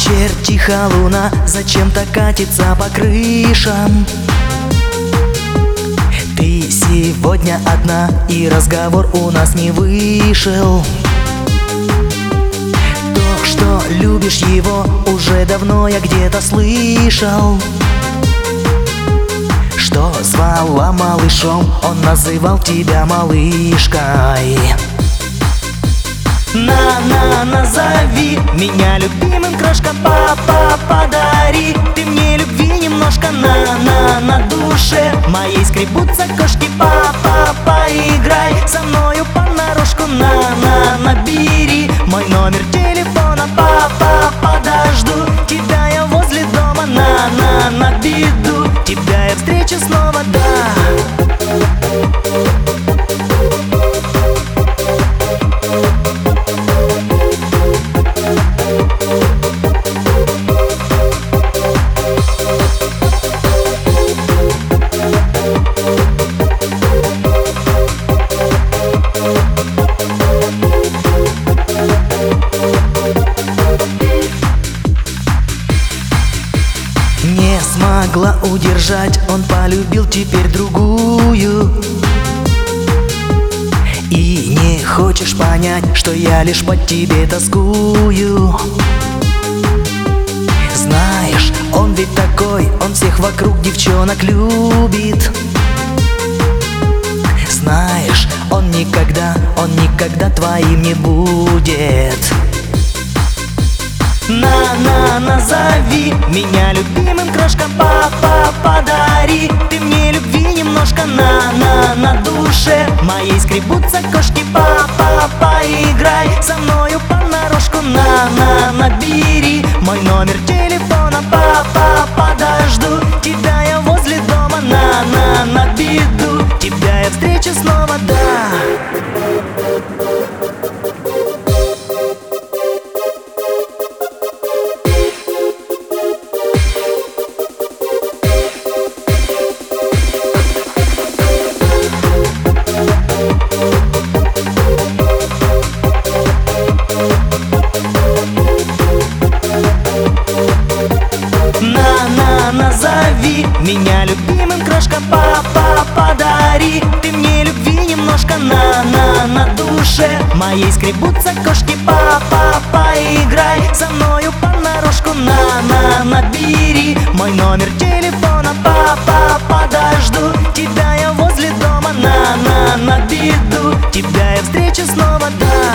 вечер, тихо луна зачем-то катится по крышам. Ты сегодня одна, и разговор у нас не вышел. То, что любишь его, уже давно я где-то слышал. Что звала малышом, он называл тебя малышкой. Назови меня любимым, крошка, папа, подари ты мне любви немножко, на душе моей скребутся кошки, папа, поиграй со мною понарошку, набери мой номер телефона, папа, подожду тебя я возле дома, на беду тебя я встречу снова, да. Не смогла удержать, он полюбил теперь другую. И не хочешь понять, что я лишь по тебе тоскую. Знаешь, он ведь такой, он всех вокруг девчонок любит. Знаешь, он никогда твоим не будет. Назови меня любимым, крошка, папа, подари ты мне любви немножко, на душе моей скребутся кошки, папа, поиграй со мною понарошку, набери мой номер телефона, папа, подожду тебя я возле дома, на беду тебя я встречу снова, да. Назови меня любимым, крошка, папа, подари ты мне любви немножко, на душе моей скребутся кошки, папа, поиграй со мною понарошку, набери мой номер телефона, папа, подожду тебя я возле дома, на беду тебя я встречу снова, да.